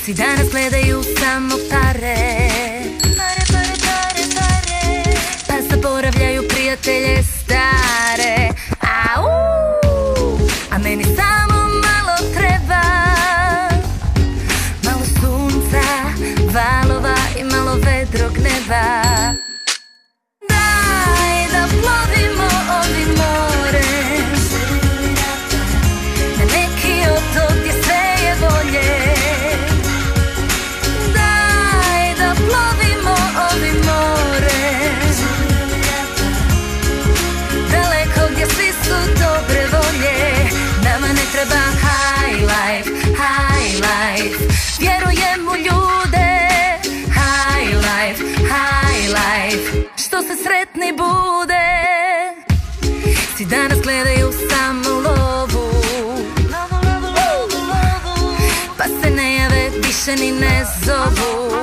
Svi danas gledaju samo pare, pa zaboravljaju prijatelje stare. A meni samo malo treba, malo sunca, valova i malo vedrog neba. Daj da plovimo ovim morem na neki otok gdje sve je bolje. Daj da plovimo ovim morem daleko gdje svi su dobre volje. Nama ne treba high life, high life. Vjerujem u ljude. High life, high life. Što se sretni bude. Svi danas gledaju samo lovu, pa se ne jave, više ni ne zovu.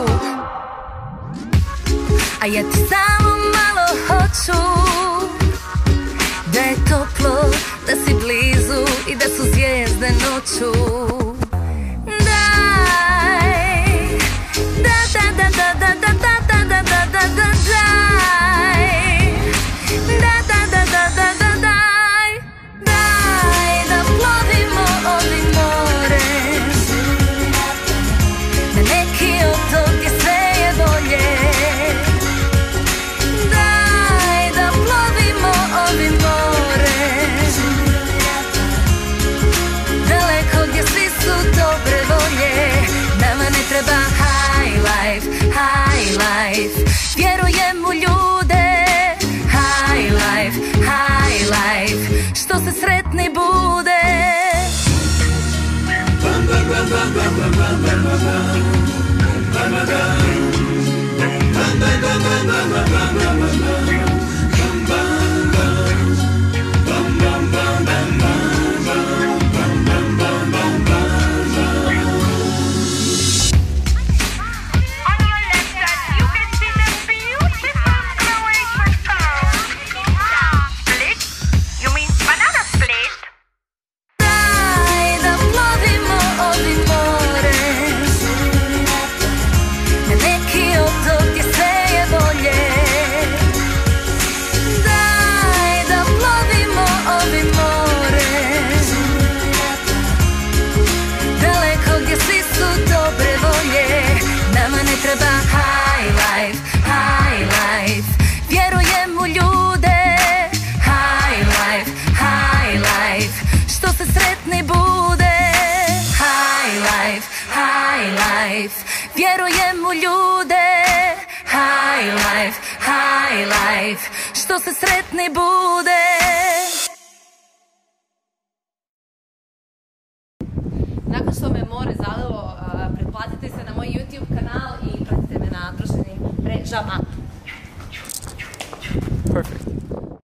A ja ti samo malo hoću, da je toplo, da si blizu i da su zvijezde noću. Daj, da, da, da, da, da, da, da, da, da, da, da, daj. Da, da, da, da, da, da, daj. Daj da plovimo ovim morem na neki otok gdje sve je bolje. Daj da plovimo ovim morem daleko gdje svi su dobre volje. Nama ne treba high life, high life. Vjerujem u ljude. High life, high life. Što se sretni bude. Vjerujem u ljude. High life, high life. Što se sretni bude. Nakon što me more zalilo, pretplatite se na moj YouTube kanal i pratite me na društvenim mrežama. Perfect.